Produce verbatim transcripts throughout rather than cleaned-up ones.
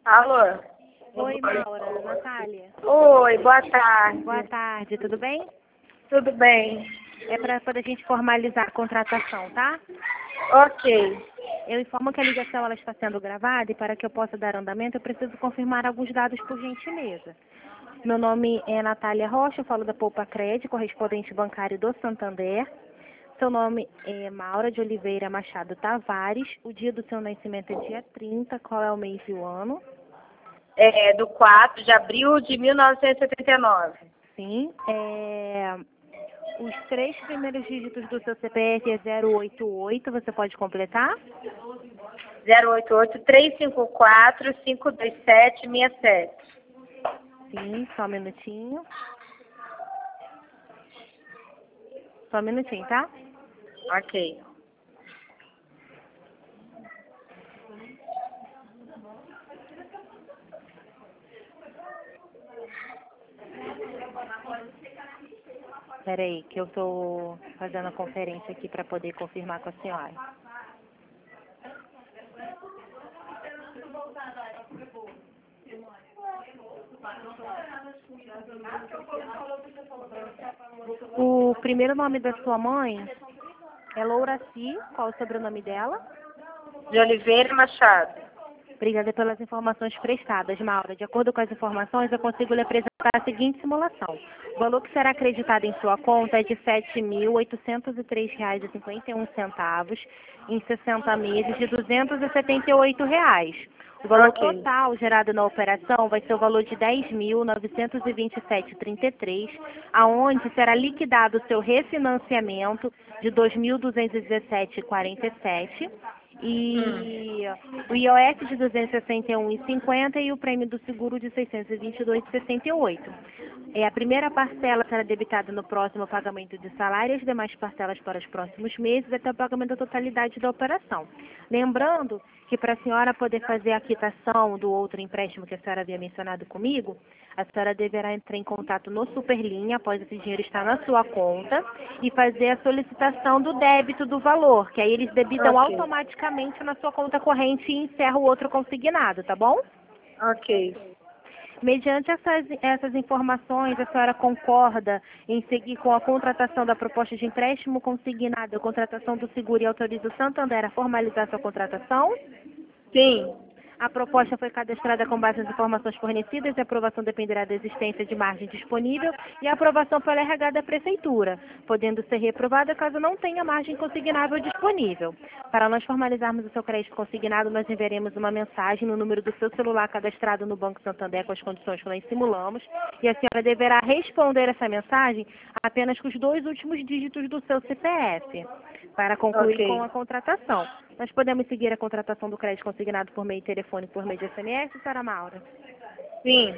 Alô? Oi, Maura. Natália. Oi, boa tarde. Boa tarde, tudo bem? Tudo bem? É para poder a gente formalizar a contratação, tá? Ok. Eu informo que a ligação ela está sendo gravada e para que eu possa dar andamento eu preciso confirmar alguns dados por gentileza. Meu nome é Natália Rocha, eu falo da Poupa Cred, correspondente bancário do Santander. Seu nome é Maura de Oliveira Machado Tavares. O dia do seu nascimento é dia trinta. Qual é o mês e o ano? É do quatro de abril de mil novecentos e setenta e nove. Sim. É... Os três primeiros dígitos do seu C P F é zero oito oito. Você pode completar? zero oito oito, três cinco quatro, cinco dois sete, seis sete. Sim, só um minutinho. Só um minutinho, tá? Ok. Peraí, que eu tô fazendo a conferência aqui para poder confirmar com a senhora. O primeiro nome da sua mãe é Louraci. Qual o sobrenome dela? De Oliveira Machado. Obrigada pelas informações prestadas, Maura. De acordo com as informações, eu consigo lhe apresentar a seguinte simulação. O valor que será acreditado em sua conta é de sete mil oitocentos e três reais e cinquenta e um centavos em sessenta meses de duzentos e setenta e oito reais. O valor Ok. total gerado na operação vai ser o valor de dez mil novecentos e vinte e sete reais e trinta e três centavos, aonde será liquidado o seu refinanciamento de dois mil duzentos e dezessete reais e quarenta e sete centavos. E o I O S de duzentos e sessenta e um reais e cinquenta centavos e o prêmio do seguro de seiscentos e vinte e dois reais e sessenta e oito centavos. É, a primeira parcela será debitada no próximo pagamento de salário e as demais parcelas para os próximos meses até o pagamento da totalidade da operação. Lembrando que para a senhora poder fazer a quitação do outro empréstimo que a senhora havia mencionado comigo, a senhora deverá entrar em contato no Superlinha após esse dinheiro estar na sua conta e fazer a solicitação do débito do valor, que aí eles debitam Ok. automaticamente na sua conta corrente e encerra o outro consignado, tá bom? Ok. Mediante essas, essas informações, a senhora concorda em seguir com a contratação da proposta de empréstimo consignado, a contratação do seguro e autoriza o Santander a formalizar sua contratação? Sim. A proposta foi cadastrada com base nas informações fornecidas e a aprovação dependerá da existência de margem disponível e a aprovação pela R H da Prefeitura, podendo ser reprovada caso não tenha margem consignável disponível. Para nós formalizarmos o seu crédito consignado, nós enviaremos uma mensagem no número do seu celular cadastrado no Banco Santander com as condições que nós simulamos e a senhora deverá responder essa mensagem apenas com os dois últimos dígitos do seu C P F, para concluir Ok. com a contratação. Nós podemos seguir a contratação do crédito consignado por meio de telefone, por meio de S M S, Sra. Maura? Sim.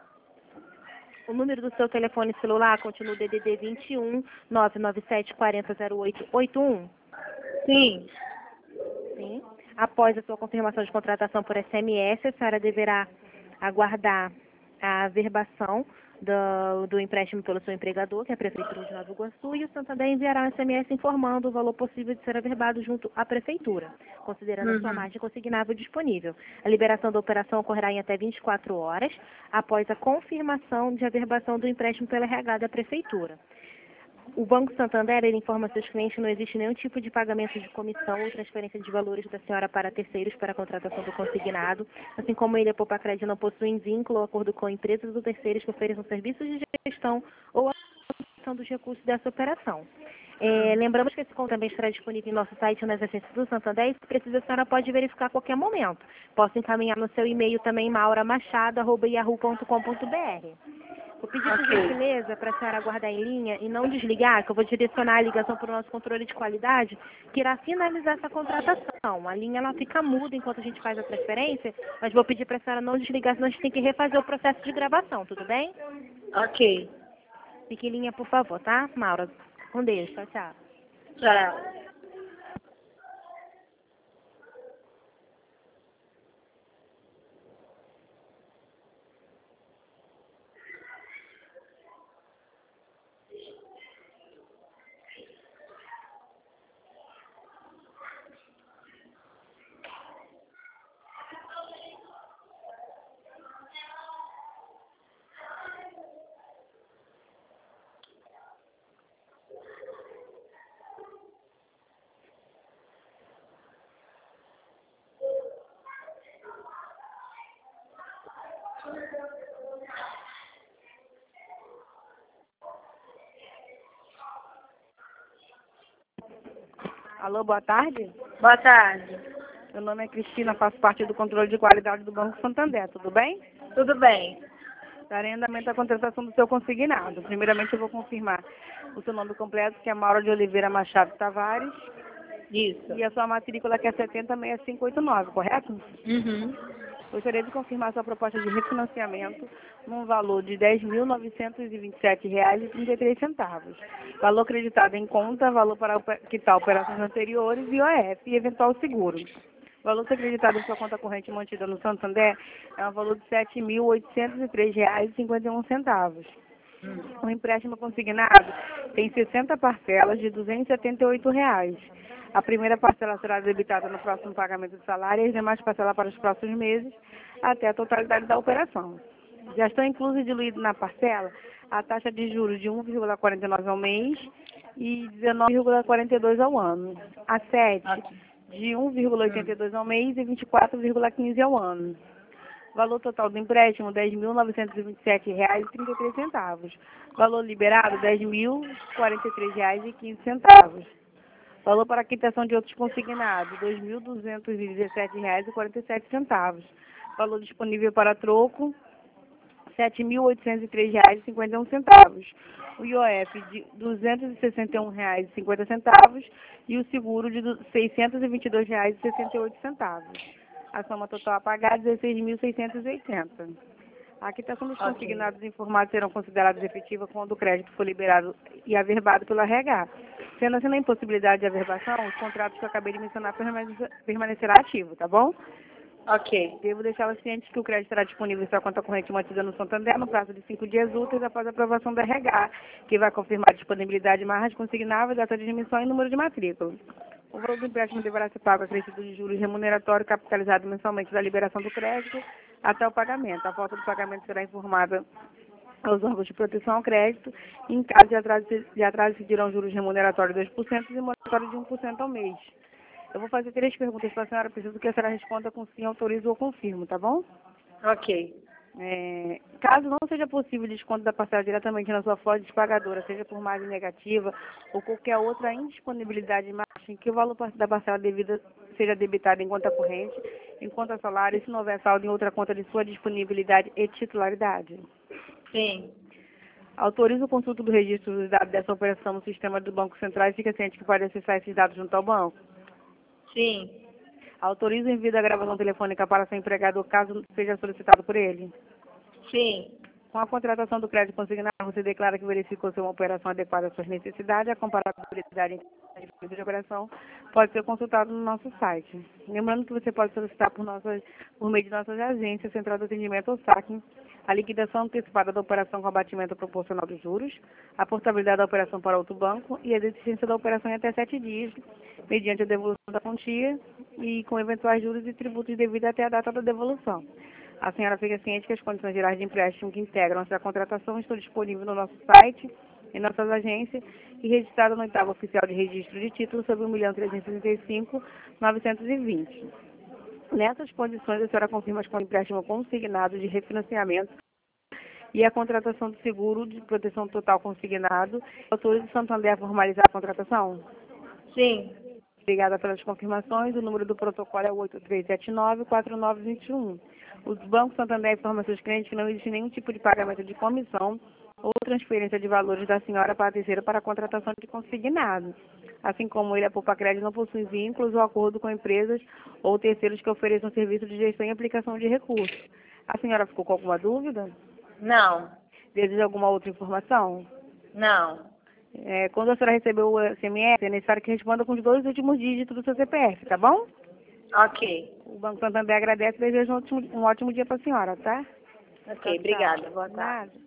O número do seu telefone celular continua o D D D vinte e um, nove nove sete, quatro zero zero oito, oito um? Sim. Sim. Após a sua confirmação de contratação por S M S, a senhora deverá aguardar a averbação do, do empréstimo pelo seu empregador, que é a Prefeitura de Nova Iguaçu, e o Santander enviará um S M S informando o valor possível de ser averbado junto à Prefeitura, considerando a sua Uhum. margem consignável disponível. A liberação da operação ocorrerá em até vinte e quatro horas, após a confirmação de averbação do empréstimo pela R H da Prefeitura. O Banco Santander ele informa seus clientes que não existe nenhum tipo de pagamento de comissão ou transferência de valores da senhora para terceiros para a contratação do consignado, assim como ele, a Poupa Cred, não possuem vínculo ou acordo com empresas ou terceiros que ofereçam serviços de gestão ou a gestão dos recursos dessa operação. É, lembramos que esse conto também estará disponível em nosso site nas agências do Santander e, se precisa, a senhora pode verificar a qualquer momento. Posso encaminhar no seu e-mail também, maura machado arroba yahoo ponto com ponto br. Vou pedir por Ok. gentileza para a senhora aguardar em linha e não desligar, que eu vou direcionar a ligação para o nosso controle de qualidade, que irá finalizar essa contratação. A linha ela fica muda enquanto a gente faz a transferência, mas vou pedir para a senhora não desligar, senão a gente tem que refazer o processo de gravação, tudo bem? Ok. Fique em linha, por favor, tá, Maura? Com Deus, tchau, tchau. Tchau. Alô, boa tarde. Boa tarde. Meu nome é Cristina, faço parte do controle de qualidade do Banco Santander, tudo bem? Tudo bem. Darei andamento à contratação do seu consignado. Primeiramente eu vou confirmar o seu nome completo, que é Maura de Oliveira Machado Tavares. Isso. E a sua matrícula, que é setenta seis cinco oito nove, correto? Uhum. Gostaria de confirmar sua proposta de refinanciamento num valor de dez mil novecentos e vinte e sete reais e trinta e três centavos. Valor acreditado em conta, valor para quitar operações anteriores, I O F e eventual seguro. O valor acreditado em sua conta corrente mantida no Santander é um valor de sete mil oitocentos e três reais e cinquenta e um centavos. O empréstimo consignado tem sessenta parcelas de duzentos e setenta e oito reais. A primeira parcela será debitada no próximo pagamento do salário e as demais parcelas para os próximos meses, até a totalidade da operação. Já estão inclusos e diluídos na parcela a taxa de juros de um vírgula quarenta e nove ao mês e dezenove vírgula quarenta e dois ao ano. A sete de um vírgula oitenta e dois ao mês e vinte e quatro vírgula quinze ao ano. Valor total do empréstimo, dez mil novecentos e vinte e sete reais e trinta e três centavos. Valor liberado, dez mil e quarenta e três reais e quinze centavos. Valor para quitação de outros consignados, dois mil duzentos e dezessete reais e quarenta e sete centavos. Valor disponível para troco, sete mil oitocentos e três reais e cinquenta e um centavos. O I O F de duzentos e sessenta e um reais e cinquenta centavos e o seguro de seiscentos e vinte e dois reais e sessenta e oito centavos. A soma total a pagar, dezesseis mil seiscentos e oitenta. A quitação dos consignados informados serão considerados efetivas quando o crédito for liberado e averbado pelo R H. Sendo assim, na impossibilidade de averbação, os contratos que eu acabei de mencionar permanecerá ativo, tá bom? Ok. Devo deixá-la ciente que o crédito estará disponível em sua conta corrente mantida no Santander no prazo de cinco dias úteis após a aprovação da R H, que vai confirmar a disponibilidade, marra de consignável, data de emissão e número de matrícula. O valor do empréstimo deverá ser pago acrescido de juros remuneratório capitalizado mensalmente da liberação do crédito até o pagamento. A falta do pagamento será informada aos órgãos de proteção ao crédito. Em caso de atraso, de atraso seguirão juros remuneratórios de dois por cento e moratório de um por cento ao mês. Eu vou fazer três perguntas para a senhora, preciso que a senhora responda com sim, autorizo ou confirmo, tá bom? Ok. É, caso não seja possível desconto da parcela diretamente na sua folha despagadora, seja por margem negativa ou qualquer outra indisponibilidade de margem, em que o valor da parcela devida seja debitado em conta corrente, em conta salário, e se não houver saldo em outra conta de sua disponibilidade e titularidade. Sim. Autoriza o consulto do registro dos dados dessa operação no sistema do Banco Central e fica ciente que pode acessar esses dados junto ao banco. Sim. Autoriza o envio da gravação telefônica para seu empregador caso seja solicitado por ele. Sim. Com a contratação do crédito consignado, você declara que verificou ser uma operação adequada às suas necessidades. A comparabilidade de operação pode ser consultada no nosso site. Lembrando que você pode solicitar por, nossas, por meio de nossas agências, Central de Atendimento ou SAC, a liquidação antecipada da operação com abatimento proporcional dos juros, a portabilidade da operação para outro banco e a desistência da operação em até sete dias, mediante a devolução da quantia e com eventuais juros e tributos devidos até a data da devolução. A senhora fica ciente que as condições gerais de empréstimo que integram essa contratação estão disponíveis no nosso site, em nossas agências e registrado no oitavo oficial de registro de títulos sobre um milhão trezentos e trinta e cinco mil novecentos e vinte. Nessas condições, a senhora confirma as empréstimo consignado de refinanciamento e a contratação do seguro de proteção total consignado. Autoriza o Santander a formalizar a contratação? Sim. Obrigada pelas confirmações. O número do protocolo é o oito três sete nove, quatro nove dois um. Os bancos Santander informam seus clientes que não existe nenhum tipo de pagamento de comissão ou transferência de valores da senhora para a terceira para a contratação de consignado. Assim como ele, a Poupa Crédito não possui vínculos ou acordo com empresas ou terceiros que ofereçam serviço de gestão e aplicação de recursos. A senhora ficou com alguma dúvida? Não. Deseja alguma outra informação? Não. É, quando a senhora recebeu o S M S, é necessário que responda com os dois últimos dígitos do seu C P F, tá bom? Ok. O Banco Santander agradece e deseja um ótimo, um ótimo dia para a senhora, tá? Ok, Tchau, tchau. obrigada. Boa tarde. Nada.